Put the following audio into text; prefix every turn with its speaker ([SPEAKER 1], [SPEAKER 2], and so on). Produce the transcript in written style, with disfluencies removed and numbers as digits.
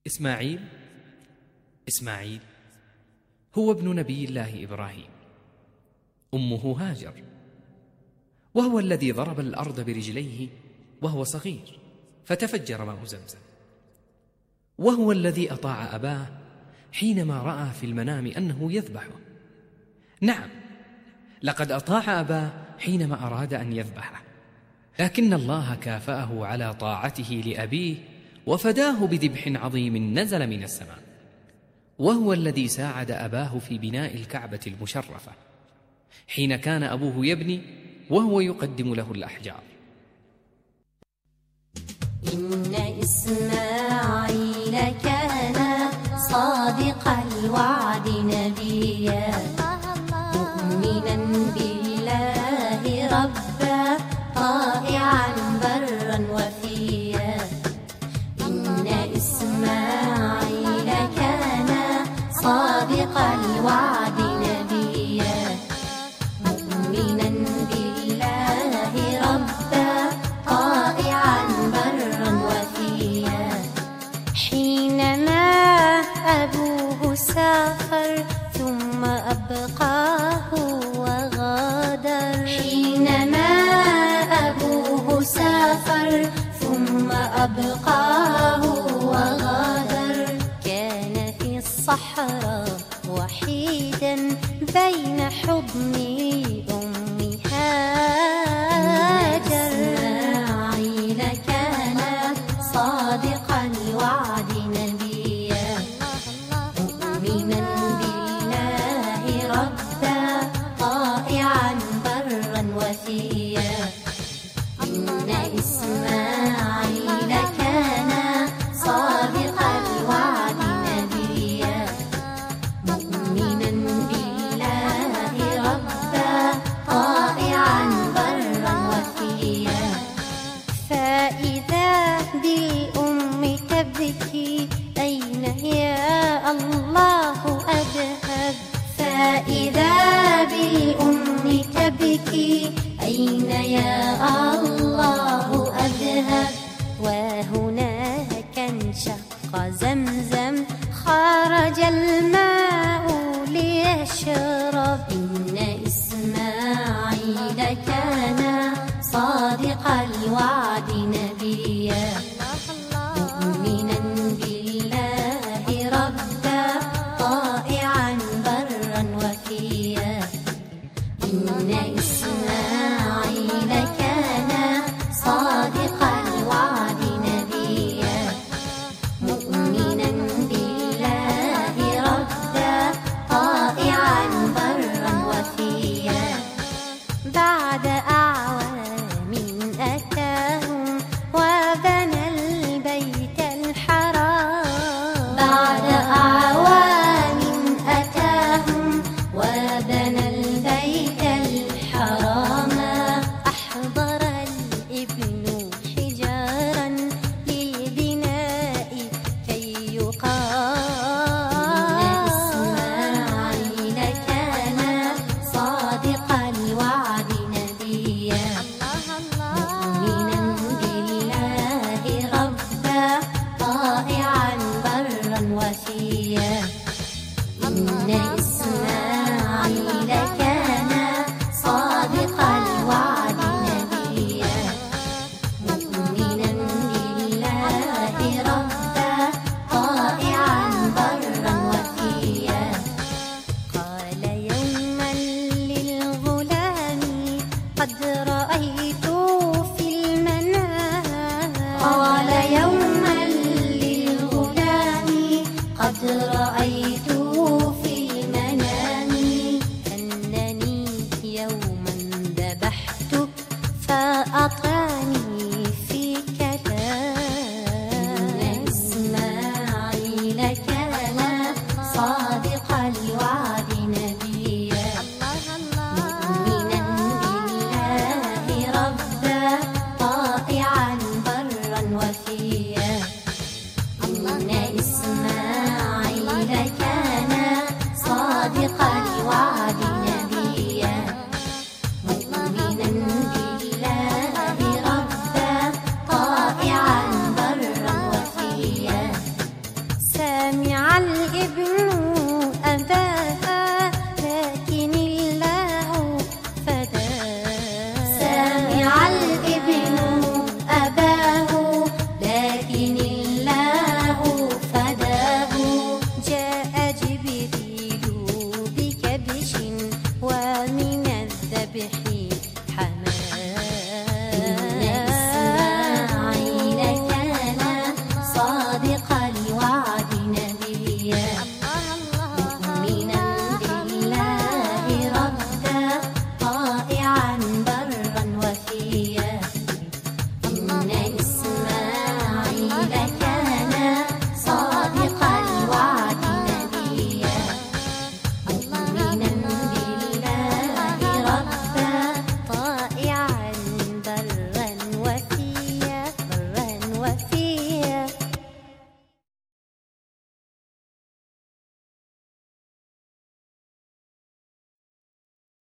[SPEAKER 1] إسماعيل هو ابن نبي الله إبراهيم، أمه هاجر، وهو الذي ضرب الأرض برجليه وهو صغير فتفجر ماء زمزم، وهو الذي أطاع أباه حينما رأى في المنام أنه يذبحه. نعم، لقد أطاع أباه حينما أراد أن يذبحه، لكن الله كافأه على طاعته لأبيه وفداه بذبح عظيم نزل من السماء، وهو الذي ساعد أباه في بناء الكعبة المشرفة حين كان أبوه يبني وهو يقدم له الأحجار.
[SPEAKER 2] إن إسماعيل كان صادق الوعد نبيا، مؤمنا بالله ربا، طائعا برا وفيا. إن إسماعيل كان صادق الوعد نبيا، مؤمنا بالله ربا، طائعا برا وفيا. حينما أبوه سافر ثم أبقاه وغادر، حينما أبوه سافر ثم أبقاه وغادر، كان في الصحراء وحيدا بين حضني أم هاجر. إسماعيل كان صادق الوعد نبيا، مؤمنا بالله ربا، طائعا برا وفيا. إن إسماعيل كان صادق الوعد نبيا، مؤمنا بالله ربا، طائعا برا وفيا. فإذا بالأم تبكي أين يا الله أذهب، فإذا بالأم تبكي أين يا الله أذهب. وهناك انشق زمزم خرج الماء ليشرب. إن إسماعيل كان صادق الوعد نبيا، مؤمنا بالله ربا، طائعا برا وفيا. إن إسماعيل كان صادق الوعد نبيا، مؤمنا بالله ربا، طائعا برا وفيا. بعد أعوام أتاهم وبنى البيت الحرام، بعد أعوام أتاهم وبنى البيت الحرام. أحضر الابن حجارا للبناء كي يقام. إن إسماعيل كان صادق الوعد نبيا، مؤمنا بالله ربا، طائعا برا وفيا. إن إسماعيل كان صادق الوعد نبيا، مؤمنا بالله ربا، طائعا برا وفيا. قال يوما للغلام قد رأيت في المنام، قال يوما للغلام قد رأيت في المنام. ابن